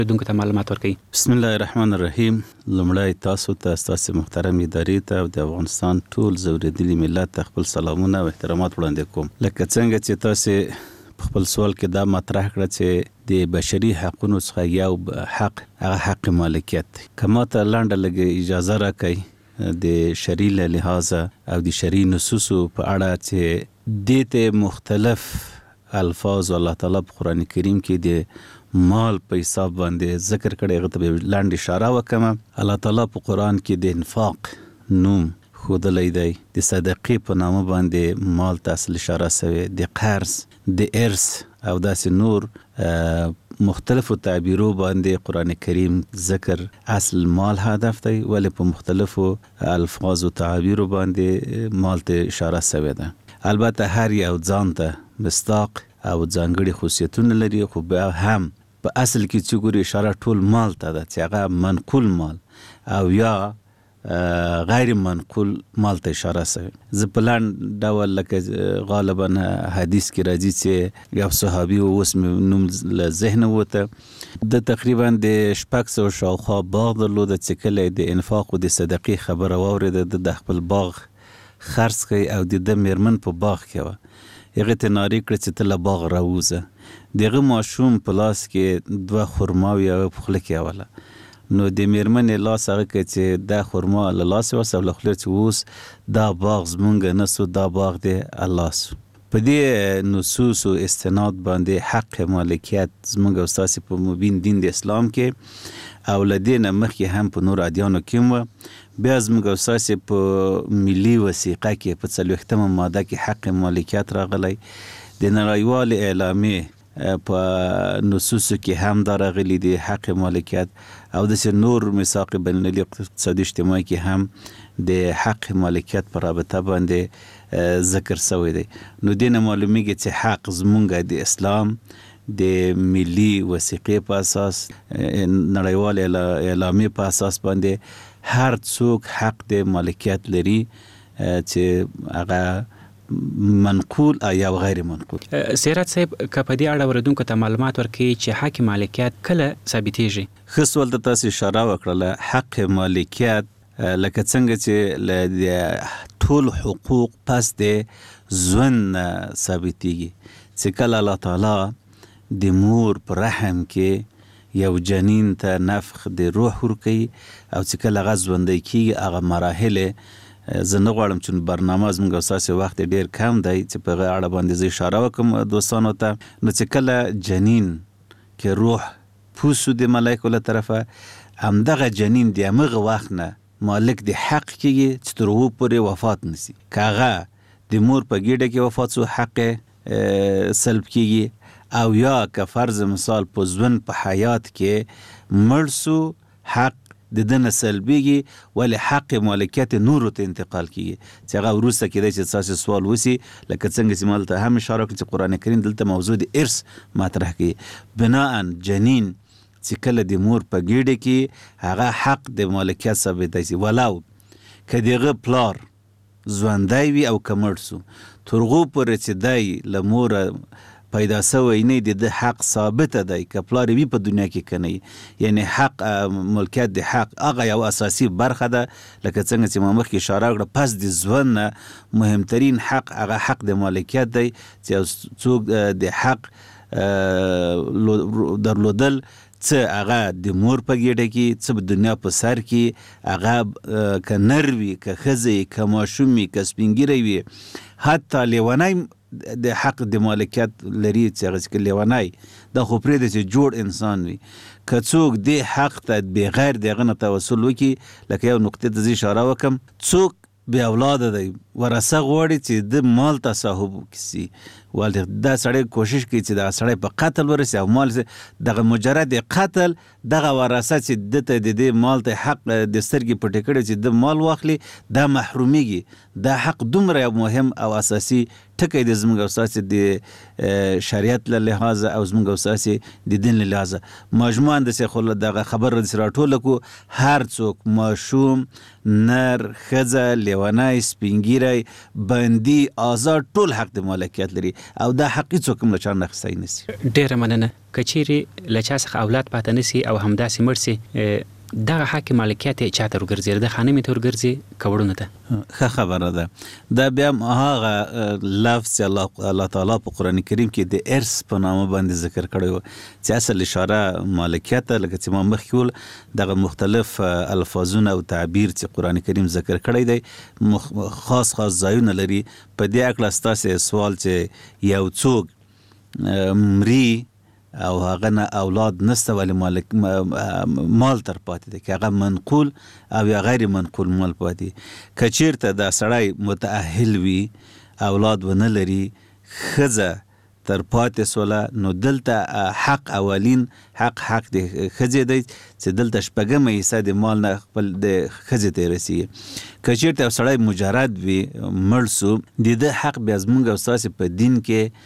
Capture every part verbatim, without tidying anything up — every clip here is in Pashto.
دونکو ته معلومات ورکړي. بسم الله الرحمن الرحیم. لومړی تاسو ته ستاسو محترم ادارې ته او د افغانستان ټول زوریدلي ملت ته خپل سلامونه او احترامات وړاندې کوم. لکه څنګه چې تاسو خپل سوال کې دا مطرح کړه چې د بشري حقوقو څخه یو حق هغه حق مالکیت دی. کما ته لاندې لګي اجازه راکړئ د شرعي لحاظ او د شرعي نصوصو په اړه چې دته مختلف الفاظ الله تعالی په قران کریم کې د مال په حساب باندې ذکر کړي. غته لاندې اشاره وکم. الله تعالی په قران کې د انفاق نوم خودلې دی، د صدقې په نامه باندې مال ته اصل اشاره شوی، د قرض، د ارث او داسې نور مختلفو تعبیرو باندې قران کریم ذکر اصل مال هدف دی، ولی په مختلفو الفاظ او تعبیرو باندې مال ته اشاره شوی ده. البته هر یو ځان ته مستاق او ځانګړي خصوصیتونه لري، خو بیا هم په اصل کې چې ګوري اشاره ټول مال ته ده چې هغه منقول مال او یا غیر منقول مال ته اشاره شوی. زه په لاندې ډول لکه غالبا حدیث کې راځي چې یو صحابي اوس نوم له ذهن وته د تقریبا د شپږ سوه شاوخوا باغ درلوده چې کله د انفاق او د صدقې خبره واورېده د خپل باغ خرڅ کړي او د د میرمن په باغ کې وه. هغې ته نارې کړه چې ته له باغ راوځه. د هغه ماشوم په لاس کې دوه خرماوې هغه په خوله کې اوله. نو د میرمنې لاس هغه کې چې دا خرما له لاسه ورسه او له خولې چې اوس دا باغ زمونږ نه سو، دا باغ دی الله سو. په دې نصوص او استناد باندې حق مالکیت زمونږ او ستاسې په مبین دین د اسلام کې او له دې نه مخکې هم په نور ادیانو کې وه. بیا زمونږ او ستاسې په ملي وثیقه کې په څلوېښتمه ماده کې حق مالکیت راغلی. د نړیوالې اعلامیې په نصوصو کې هم دا راغلی دی حق مالکیت، او داسې نور میثاق بین المللي اقتصادي اجتماعي کې هم د حق مالکیت په رابطه باندې ذکر شوی دی. نو دې نه معلومیږي چې حق زمونږ د اسلام د ملي وثیقې په اساس، نړیوال اعلامیې په اساس باندې هر څوک حق د مالکیت لري چې هغه منقول یا غیر منقول. سیرت صاحب که په دې اړه اوریدونکو ته معلومات ورکړي چې حق مالکیت کله ثابتېږي؟ ښه سوال ته تاسو اشاره وکړله. حق مالکیت لکه څنګه چې له ټول حقوق پس د ژوند ثابتېږي چې کله الله تعالی د مور په رحم کې یو جنین ته نفخ د روح ورکوي او چې کله هغه ژوندی کېږي هغه مراحل زه نه غواړم چې برنامه زموږ او ستاسې وخت ډېر کم دی چې په هغه اړه باندې زه اشاره وکړم دوستانو ته. نو چې کله جنین کې روح پوسو د ملایکو له طرفه، همدغه جنین د همغه وخت نه مالک د حق کېږي چې تر هغو پورې وفات نشي. که هغه د مور په ګېډه کې وفات سو حق سلب کېږي، او یا که فرض مثال په ژوند په حیات کې مړ سو حق د دنه سلبیږي، ولی حق مالکیت نورو ته انتقال کیږي چې هغه وروسته کېدای چې تاسو سوال وسی لکه څنګه چې مال ته هم اشاره کړم چې قران کریم دلته موضوع د ارث مطرح کوي. بناء جنین چې کله د مور په ګېډه کې هغه حق د مالکیت ثابتای شي، ولو که دغه پلار ژوندی وي او که مړ سو، تر هغو پورې چې دی له موره پیدا سوی نه دی د حق ثابت دی که پلار وي په دنیا کې که نه. یعنی حق ملکیت د حق هغه یو اساسي برخه ده، لکه څنګه چې ما مخکې اشاره کړه پس د ژوند نه مهمترین حق هغه حق د مالکیت دی چې څوک د حق درلودل څه هغه د مور په ګېډه کې، څه په دنیا په سر کې، هغه که نر وي که ښځه که ماشوم وي که سپین ږیری وي، حتی لیونی د حق د مالکیت لري چې هغه چې لیونی دا خو پرېږده چې جوړ انسان وي. که څوک دې حق ته بغیر د هغه نه توسل وکړي، لکه یو نقطې ته زه اشاره وکړم، څوک بې اولاده دی ورثه غواړي چې د مال تصاحب وکړي، ولې دا سړی کوشش کوي چې دغه سړی په قتل ورسي او مال دغه مجرد قتل دغه ورثه چې د ته د دې مال ته حق د سترګې پټې کړي چې د مال واخلي دا محرومیږي. دا حق دومره یو مهم او اساسي ټکی د زموږ او ستاسې د شریعت له لحاظه او زموږ او ستاسې د دین له لحاظه. مجموعاً داسې خو دغه خبر داسې راټوله کړو، هر څوک ماشوم، نر، ښځه، لیونی، سپین ږیری ګیرای بندي آزاد ټول حق د مالکیت لري او دا حق څوک هم له چا نه اخیستی نشي. ډیره مننه. که چیرې له چا څخه اولاد پاتې نشي او همداسې مړ سي دغه حق مالکیت یې چاته ورګرځي د خانمې ته ورګرځي که وړونه ته؟ ښه خبره ده. دا بیا هغه لفظ چې الله تعالی په قرآن کریم کې د ارث په نامه باندې ذکر کړی و چې اصل اشاره مالکیت ته، لکه چې ما مخکې ویل دغه مختلف الفاظونه او تعبیر چې قرآن کریم ذکر کړی دی خاص خاص ځایونه لري. په دې هکله ستاسې سوال چې یو څوک مري او هغه نه اولاد نسته ولی مالک مال تر پاتې دی، که هغه منقول او یا غیر منقول مال پاتې. که چیرته دا سړی متأهل وي اولاد ونه لري ښځه تر پاتې سوله نو دلته حق اولین حق حق د ښځې دی چې دلته شپږمه حصه د مال نه خپل د ښځې ته رسیږي. که چیرته یو سړی مجرد وي مړ سو د ده حق بیا زمونږ او ستاسې په دین کې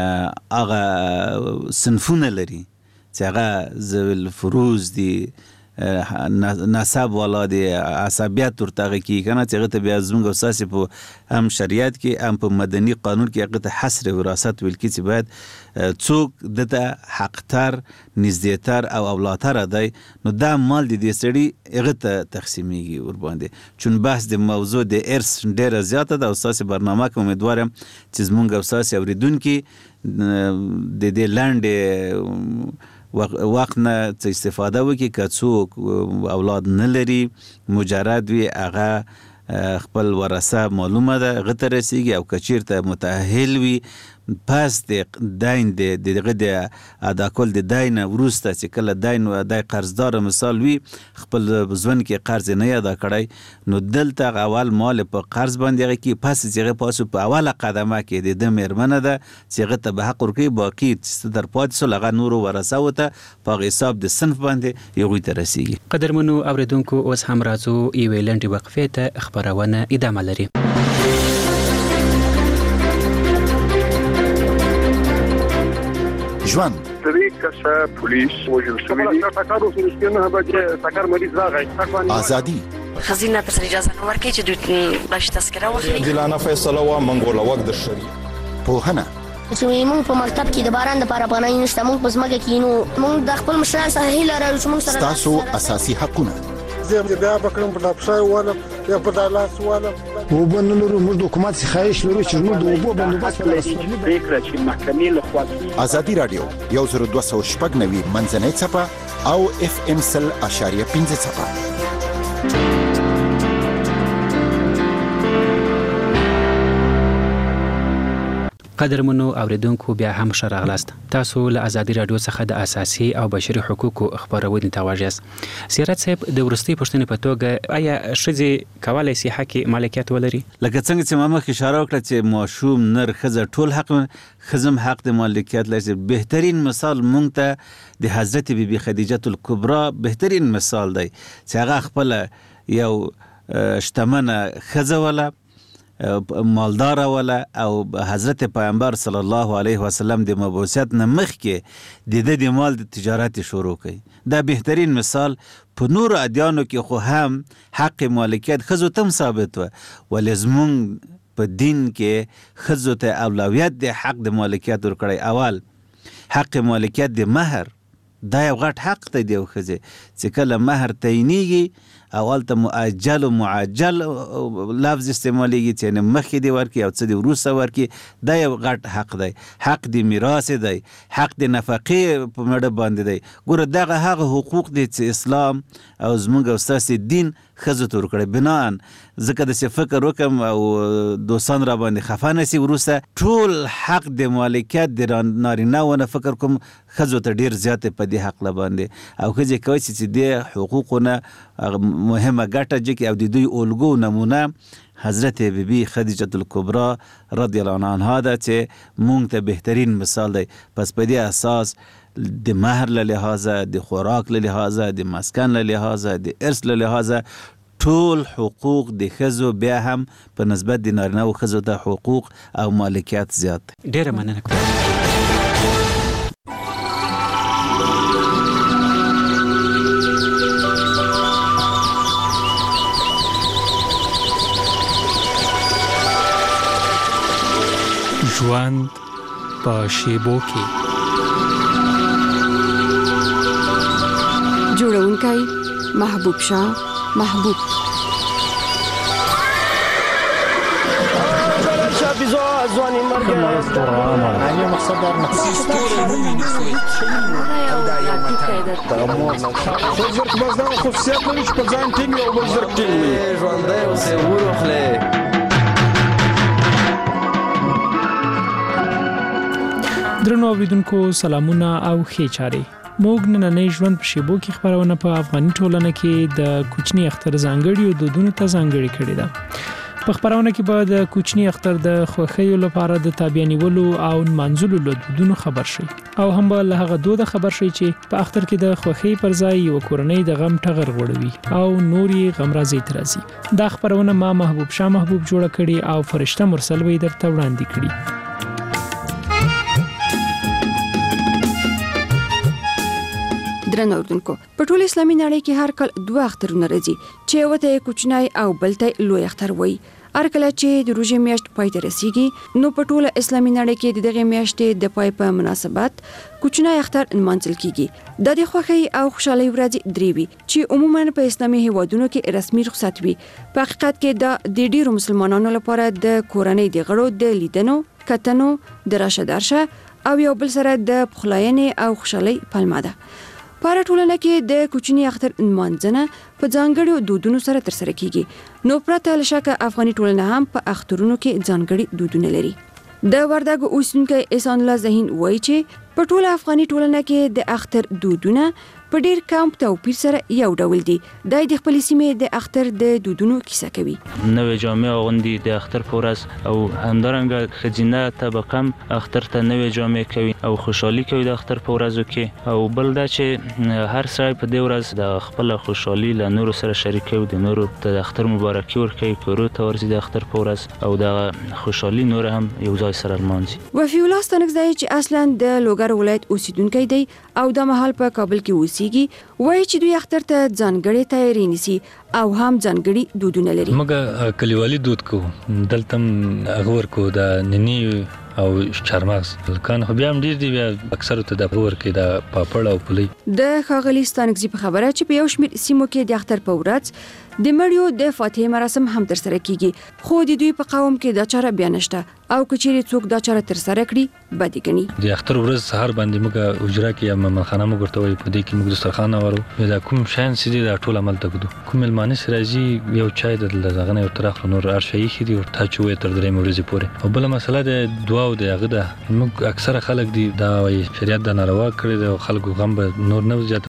هغه صنفونه لري چې هغه ذوی الفروض دي، نسب والا دي، عصبیت ورته هغه کېږي که نه چې هغه ته بیا زمونږ او ستاسې په هم شریعت کې هم په مدني قانون کې هغه ته حصر وراثت ویل کېږي چې باید څوک دته حقتر نږدېتر او اولاتره دی نو دا مال د دې سړي هغه ته تقسیمیږي ورباندې. چون بحث د موضوع د ارث ډېره زیاته ده او ستاسې برنامه کې امیدوار یم چې زمونږ او ستاسې اورېدونکي د دې لنډې وقت نه څه استفاده وکړي. که څوک اولاد نه لري مجرد وي هغه خپل ورثه معلومه ده هغه ته رسیږي، او که چیرته متأهل وي پس د دین د دغه د ادا کول د دین وروسته چې کله دین و دای قرضدار مثال وي خپل ژوند کې قرض نه ادا کړی نو دلته اول مال په قرض باندې هغه کې پس چې هغه پاسو په اوله قدمه کې د د مېرمنه ده چې هغه ته به حق ورکوي، باقي چې در پاتې سول هغه نورو ورثه وته په حساب د صنف باندې هغوی ته رسیږي. قدرمنو اوریدونکو اوس هم راځو یوې لنډې وقفې ته، خپرونه ادامه لري. ژوند درې کسه پولیس وژل شوي دي. ټکر وشو چې نه بجې ټکر مریض راغی. ازادي خزینه تر اجازه نه ورکړي چې دوی باش تذکره واخلي. دلانه فیصله وا منګوله وخت د شری پوهنه چې موږ په مکتب کې د باران د لپاره پناه نشته، موږ په ځمکه کې نو موږ د خپل مشران سره هیله لرو چې موږ سره تاسو اساسي حقونه زه بیا بکرم په لاپسای والا یا په دالاس والا وبنلو موږ د حکومت څخه خواهش لرو چې موږ د اوبو بندوبست ولرو. فکر چې محکمې له خوا ازادي رادیو یو زر دوه سوه شپږ نوي منځنۍ څپه او اف ام سل اشاریه پنځه څپه. قدرمنو اوریدونکو بیا هم ښه راغلاست. تاسو له ازادي رادیو څخه د اساسي او بشري حقوقو خبرونې ته غواړئ. سیرت صاحب د ورستي پوښتنې په توګه آیا ښځې کولی شي حق مالکیت ولري؟ لکه څنګه چې ما مخکې اشاره وکړه چې ماشوم نر ښځه ټول حق ښځم حق د مالکیت لري. بهترین مثال مونږ ته د حضرت بی بی خدیجه الکبرا بهترین مثال دی چې هغه خپله یو شتمنه ښځه وله مالدار ولا او حضرت پیغمبر صلی الله علیه وسلم د مبعوثیت نه مخکې د د مال د تجارت شروع کړي. دا بهترین مثال. په نور ادیانو کې خو هم حق مالکیت ښځو ته ثابت و، ولې زمونږ په دین کې ښځو ته اولویت د حق د مالکیت ورکړی. اول حق مالکیت د مهر، دا یو غټ حق دی د ښځې چې کله مهر تعینېږي اول ته مؤجل و معجل لفظ استعمالیږي چې یعنې مخکې دی ورکړي او څه دی وروسته ورکړي. دا یو غټ حق دی. حق د میراث دی، حق د نفقې په مړه باندې دی. ګوره دغه هغه حقوق دی چې اسلام او زموږ او ستاسې دین ښځو ته ورکړی. بناً ځکه داسې فکر وکړم او دوستان را باندې خفه نه سي وروسته ټول حق د مالکیت د نارینه ونه فکر کوم ښځو ته ډېر زیات په دې حق باندې او ښځې کولی شي چې د حقوقو نه مهمه ګټه جکي او د دوی الګو نمونه حضرت بی بی خدیجه الکبرا رضی الله عنها ده چې مونږ ته بهترین مثال دی. پس په دې اساس د مهر له لحاظه، د خوراک له لحاظه، د مسکن له لحاظه، د ارث له لحاظه ټول حقوق د ښځو بیا هم په نسبت د نارینه و ښځو ته حقوق او مالکیت زیات. ډېره مننه کوم. ژوند په شیبو کې. جوړونکی محبوب شاه محبوب. ځواني مرګ نه مقصد در نه زرک بس دا خصوصیت لري چې په ځان ټینګ او بل زرک ټینګ وي. ژوندی اوسې وروخلې. درنو اوریدونکو سلامونه او ښې چارې. موږ نننۍ ژوند په شیبو کې خبرونه په افغاني ټولنه کې د کوچني اختر ځانګړي او دودونو ته ځانګړي کړي ده. په خبرونه کې به د کوچني اختر د خوښیو لپاره د تابعیانولو او منځلو له دودونو خبر شي او هم به له هغه دوده خبر شي چې په اختر کې د خوښۍ پر ځای یو کورنۍ د غم ټغر غوړوي او نوري غمرازي ترازي. دا خبرونه ما محبوب شاه محبوب جوړ کړي او فرشته مرسل وې درته وړاندې کړي. درنو اوریدونکو په ټول اسلامي نړۍ کې هر کال دوه اخترونه راځي چې یو ته کوچنی او بل ته لوی اختر وایي. هر کله چې د روژې میاشت پای ته رسیږي نو په ټول اسلامي نړۍ کې د دغه میاشتې د پای په مناسبت کوچنی اختر نمانځل کیږي. د دې خوښۍ او خوشحالۍ ورځې درې وي چې عموما په اسلامي هیوادونو کې رسمي رخصت وي. په حقیقت کې د ډېرو مسلمانانو لپاره د کورنۍ د غړو د لیدنو، کتنو، د راشه درشه او یو بل سره د پخلاینې او خوشحالۍ پلمه ده. په ټولنه کې د کوچني اختر نمانځنه په ځانګړو دودونو سره ترسره کیږي. نو پرته له شکه افغاني ټولنه هم په اخترونو کې ځانګړي دودونه لري. د وردګ اوسیدونکي احسان الله زهین وایي چې په ټوله افغاني ټولنه کې د اختر دودونه په ډیر کم توپیر سره یو ډول دي. د خپل سیمې د اختر د دودونو کیسه کوي. نوې جامې اغوندي د اختر په ورځ او همدارنګه خزینه طبقه اختر ته نوې جامې کوي او خوشحالي کوي د اختر په ورځو کې. او بل دا چې هر سړی په دې ورځ د خپل خوشحالي له نورو سره شریکوي، د نورو ته د اختر مبارکي ورکوي، کورو ته ورځي د اختر په ورځ او د خوشحالي نور هم یو ځای سره لمانځي. وفي الله ستنګزای چې اصلا د لوګر ولایت اوسیدونکی دی او د محل په کابل کې اوسېږي، وایي چې دوی اختر ته ځانګړې تیاری نیسي او هم ځانګړي دودونه لري. موږ کلیوالي دود کو دلته غور کو د ننی او چارمغز کان خو بیا هم ډیر دی، بیا اکثر ته د غور کې د پاپړ او پلي. د خاغلی ستانګزي په خبره چې په یو شمېر سیمو کې د اختر په ورځ د مړیو د فاتحې مراسم هم ترسره کیږي، خو د دوی په قوم کې دا چاره بیا نشته او کچېرې څوک دا چاره ترسره کړي بدې ګڼي. د اختر ورځ سهار باندې موږ اجرا کې یا ممخانه موږ ورته وایي، په دې کې موږ دسترخوان ورو دا کوم شین سړي دا ټول عمل ته کوو. کوم ملمانه راځي یو چای د لږغنه یو ترخ نور ارشي خېدي او تا چوي تر درې ورځې پورې. او بل مسله د دعا او د هغه ده موږ اکثره خلک دي دا وایي شریعت د ناروا کړی د خلکو غم به نور نه زیات